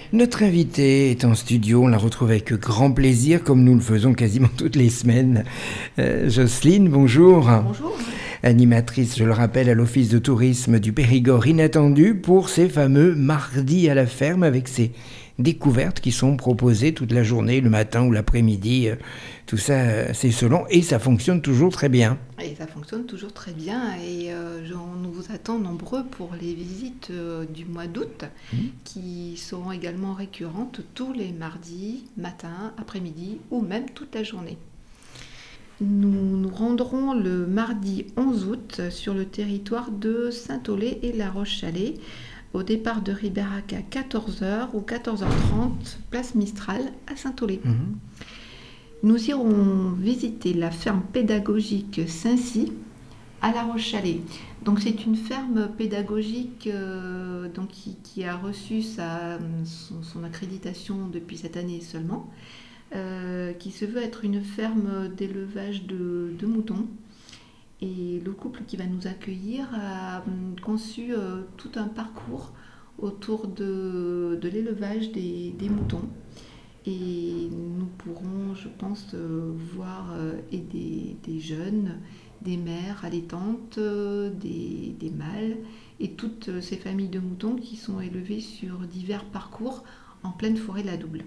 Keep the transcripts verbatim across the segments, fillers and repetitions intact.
Notre invitée est en studio, on la retrouve avec grand plaisir, comme nous le faisons quasiment toutes les semaines. Euh, Jocelyne, bonjour. Bonjour. Animatrice, je le rappelle, à l'Office de tourisme du Périgord inattendu pour ces fameux mardis à la ferme avec ces découvertes qui sont proposées toute la journée, le matin ou l'après-midi. Tout ça, c'est selon et ça fonctionne toujours très bien. Et ça fonctionne toujours très bien et euh, nous vous attend nombreux pour les visites euh, du mois d'août mmh. qui seront également récurrentes tous les mardis, matin, après-midi ou même toute la journée. Nous nous rendrons le mardi onze août sur le territoire de Saint-Aulé et La Roche-Chalais au départ de Ribérac à quatorze heures ou quatorze heures trente, place Mistral à Saint-Aulé. Mmh. Nous irons visiter la ferme pédagogique Saint-Cy à La Roche-Chalais. Donc c'est une ferme pédagogique euh, donc qui, qui a reçu sa, son, son accréditation depuis cette année seulement, euh, qui se veut être une ferme d'élevage de, de moutons. Et le couple qui va nous accueillir a conçu euh, tout un parcours autour de, de l'élevage des, des moutons. Et nous pourrons, je pense, euh, voir euh, et des, des jeunes, des mères allaitantes, euh, des, des mâles, et toutes ces familles de moutons qui sont élevées sur divers parcours en pleine forêt de la Double.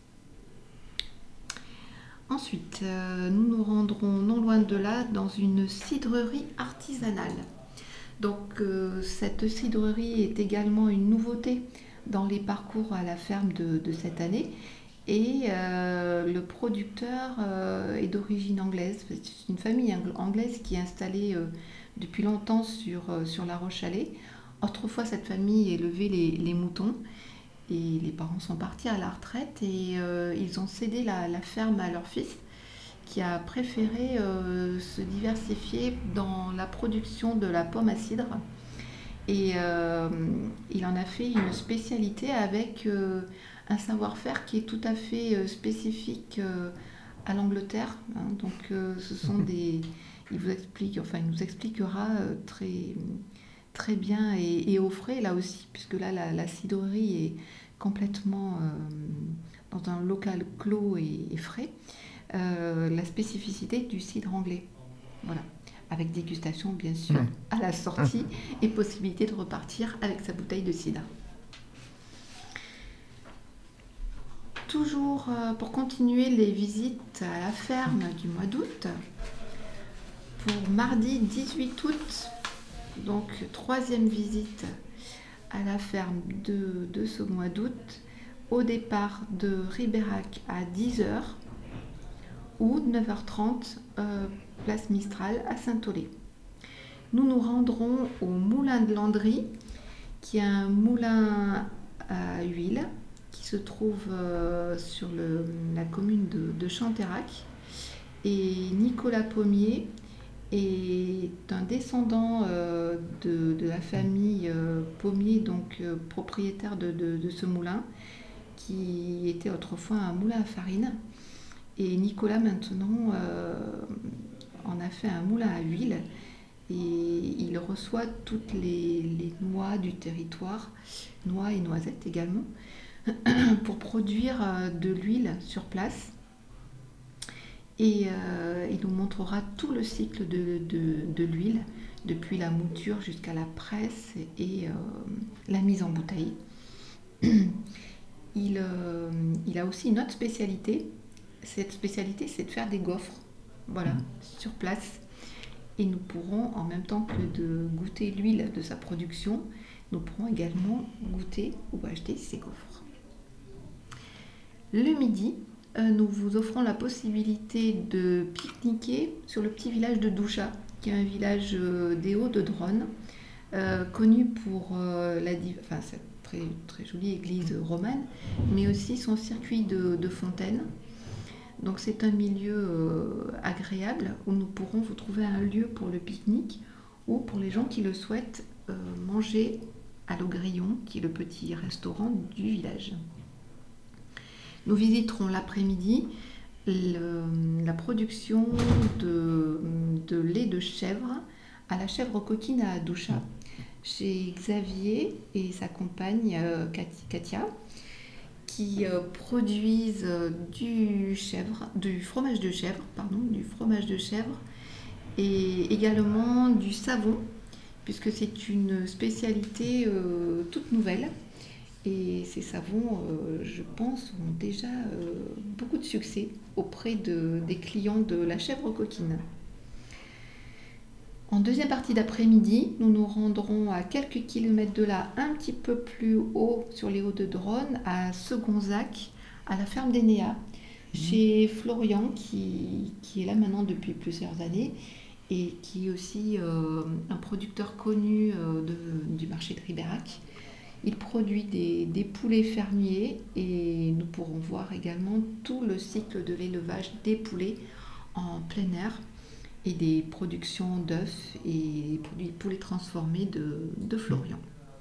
Ensuite, euh, nous nous rendrons non loin de là dans une cidrerie artisanale. Donc, euh, cette cidrerie est également une nouveauté dans les parcours à la ferme de, de cette année. Et euh, le producteur euh, est d'origine anglaise. C'est une famille anglaise qui est installée euh, depuis longtemps sur, euh, sur La Roche-Chalais. Autrefois, cette famille élevait les, les moutons et les parents sont partis à la retraite et euh, ils ont cédé la, la ferme à leur fils qui a préféré euh, se diversifier dans la production de la pomme à cidre. Et euh, il en a fait une spécialité avec euh, un savoir-faire qui est tout à fait euh, spécifique euh, à l'Angleterre. Hein. Donc, euh, ce sont des. Il vous explique, enfin, il nous expliquera euh, très, très bien et, et au frais là aussi, puisque là, la, la cidrerie est complètement euh, dans un local clos et, et frais. Euh, la spécificité du cidre anglais. Voilà. Avec dégustation bien sûr mmh. à la sortie mmh. et possibilité de repartir avec sa bouteille de cidre. Toujours euh, pour continuer les visites à la ferme du mois d'août, pour mardi dix-huit août, donc troisième visite à la ferme de, de ce mois d'août, au départ de Ribérac à dix heures ou neuf heures trente, euh, place Mistral à Saint-Aulé. Nous nous rendrons au moulin de Landry, qui est un moulin à huile qui se trouve euh, sur le, la commune de, de Chanterac. Et Nicolas Pommier est un descendant euh, de, de la famille euh, Pommier, donc euh, propriétaire de, de, de ce moulin, qui était autrefois un moulin à farine. Et Nicolas maintenant euh, en a fait un moulin à huile et il reçoit toutes les, les noix du territoire, noix et noisettes également, pour produire de l'huile sur place. Et euh, il nous montrera tout le cycle de, de, de l'huile, depuis la mouture jusqu'à la presse et euh, la mise en bouteille. Il, euh, il a aussi une autre spécialité. Cette spécialité, c'est de faire des gaufres, voilà, mmh. sur place. Et nous pourrons, en même temps que de goûter l'huile de sa production, nous pourrons également goûter ou acheter ses gaufres. Le midi, euh, nous vous offrons la possibilité de pique-niquer sur le petit village de Douchat, qui est un village euh, des Hauts-de-Dronne, euh, connu pour euh, la, enfin, cette très, très jolie église romane, mais aussi son circuit de, de fontaines. Donc c'est un milieu euh, agréable où nous pourrons vous trouver un lieu pour le pique-nique ou pour les gens qui le souhaitent euh, manger à l'Augrillon, qui est le petit restaurant du village. Nous visiterons l'après-midi le, la production de, de lait de chèvre à la chèvre coquine à Douchat, chez Xavier et sa compagne euh, Katia. qui euh, produisent euh, du chèvre, du fromage de chèvre, pardon, du fromage de chèvre et également du savon, puisque c'est une spécialité euh, toute nouvelle. Et ces savons, euh, je pense, ont déjà euh, beaucoup de succès auprès de, des clients de la chèvre coquine. En deuxième partie d'après-midi, nous nous rendrons à quelques kilomètres de là, un petit peu plus haut sur les Hauts-de-Dronne, à Segonzac, à la ferme d'Enea, chez Florian, qui, qui est là maintenant depuis plusieurs années et qui est aussi euh, un producteur connu euh, de, du marché de Ribérac. Il produit des, des poulets fermiers et nous pourrons voir également tout le cycle de l'élevage des poulets en plein air et des productions d'œufs et des poulets transformés de, de Florian.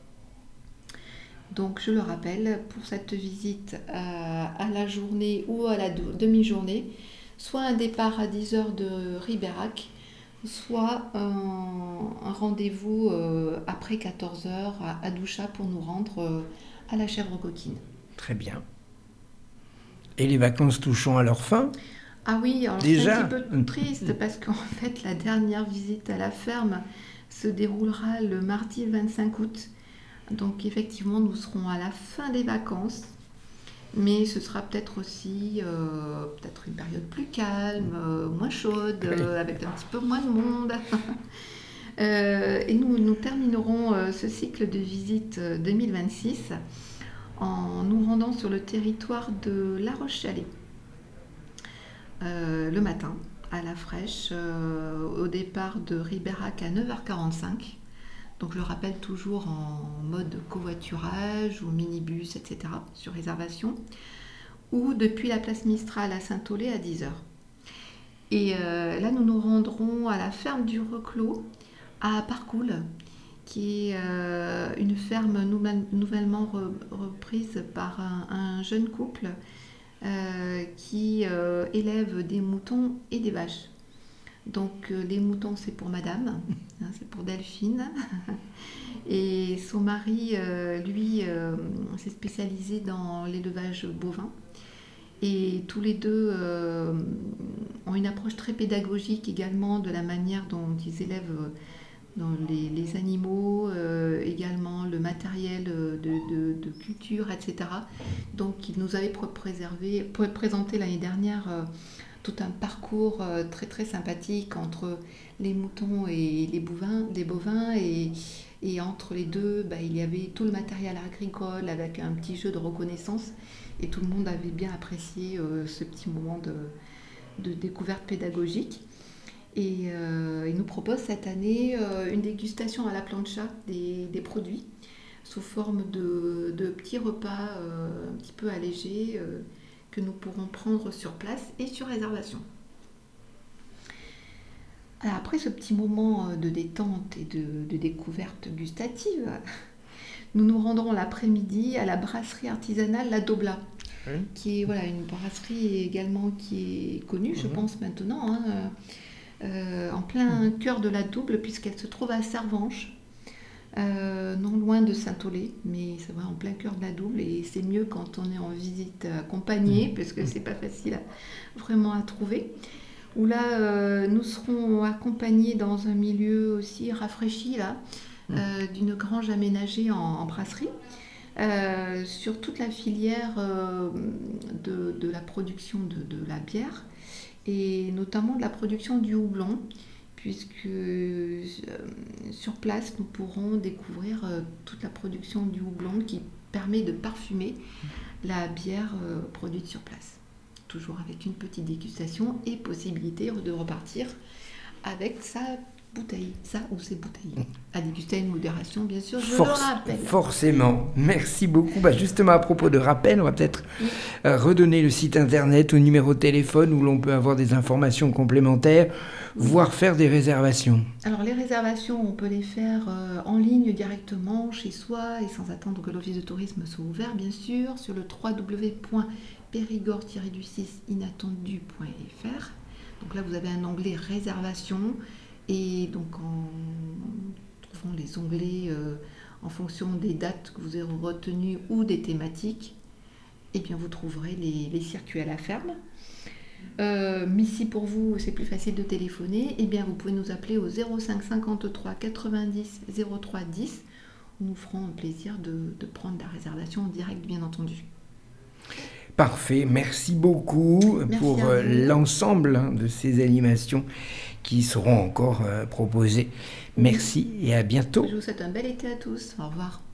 Donc je le rappelle, pour cette visite à, à la journée ou à la demi-journée, soit un départ à dix heures de Ribérac, soit un, un rendez-vous euh, après quatorze heures à, à Doucha pour nous rendre euh, à la chèvre coquine. Très bien. Et les vacances touchant à leur fin? Ah oui, alors Déjà, c'est un petit peu triste parce qu'en fait la dernière visite à la ferme se déroulera le mardi vingt-cinq août. Donc effectivement nous serons à la fin des vacances. Mais ce sera peut-être aussi euh, peut-être une période plus calme, euh, moins chaude, euh, avec un petit peu moins de monde. euh, et nous, nous terminerons euh, ce cycle de visite euh, deux mille vingt-six en nous rendant sur le territoire de La Roche-Chalais euh, le matin, à la fraîche, euh, au départ de Ribérac à neuf heures quarante-cinq. Donc je le rappelle, toujours en mode covoiturage ou minibus, et cetera, sur réservation, ou depuis la place Mistral à Saint-Aulay à dix heures. Et euh, là, nous nous rendrons à la ferme du Reclos à Parcoul, qui est euh, une ferme nou- nouvellement re- reprise par un, un jeune couple euh, qui euh, élève des moutons et des vaches. Donc euh, les moutons, c'est pour madame, hein, c'est pour Delphine. Et son mari, euh, lui, euh, s'est spécialisé dans l'élevage bovin. Et tous les deux euh, ont une approche très pédagogique également de la manière dont ils élèvent dans les, les animaux, euh, également le matériel de, de, de culture, et cetera. Donc ils nous avaient préservé, présenté l'année dernière euh, tout un parcours euh, très très sympathique entre les moutons et les bovins, les bovins et, et entre les deux, bah, il y avait tout le matériel agricole avec un petit jeu de reconnaissance et tout le monde avait bien apprécié euh, ce petit moment de, de découverte pédagogique. Et euh, il nous propose cette année euh, une dégustation à la plancha des, des produits sous forme de, de petits repas euh, un petit peu allégés euh, que nous pourrons prendre sur place et sur réservation. Alors après ce petit moment de détente et de, de découverte gustative, nous nous rendrons l'après-midi à la brasserie artisanale La Dobla, oui. Qui est voilà, une brasserie également qui est connue, je mmh. pense maintenant, hein, euh, en plein mmh. cœur de la Double, puisqu'elle se trouve à Servanches, euh, non loin de Saint-Aulay, mais c'est vrai en plein cœur de la Double, et c'est mieux quand on est en visite accompagnée, mmh. parce que c'est pas facile à, vraiment à trouver. Où là, euh, nous serons accompagnés dans un milieu aussi rafraîchi, là, mmh. euh, d'une grange aménagée en, en brasserie, euh, sur toute la filière euh, de, de la production de, de la bière, et notamment de la production du houblon, puisque euh, sur place, nous pourrons découvrir euh, toute la production du houblon qui permet de parfumer la bière euh, produite sur place. Toujours avec une petite dégustation et possibilité de repartir avec sa bouteille, ça ou ses bouteilles. À déguster une modération, bien sûr, je Force, le rappelle. Forcément. Merci beaucoup. Bah justement, à propos de rappel, on va peut-être oui. euh, redonner le site internet ou le numéro de téléphone où l'on peut avoir des informations complémentaires, oui. voire faire des réservations. Alors, les réservations, on peut les faire euh, en ligne directement chez soi et sans attendre que l'office de tourisme soit ouvert, bien sûr, sur le w w w point périgord tiret du six inattendu point f r. Donc là, vous avez un onglet réservation. Et donc en trouvant les onglets euh, en fonction des dates que vous avez retenues ou des thématiques, eh bien, vous trouverez les, les circuits à la ferme. Euh, mais si pour vous c'est plus facile de téléphoner, eh bien, vous pouvez nous appeler au zéro cinq cinquante-trois quatre-vingt-dix zéro trois dix. Nous ferons plaisir de, de prendre la réservation en direct, bien entendu. Parfait, merci beaucoup Merci pour à vous. l'ensemble hein, de ces animations qui seront encore euh, proposées. Merci et à bientôt. Je vous souhaite un bel été à tous. Au revoir.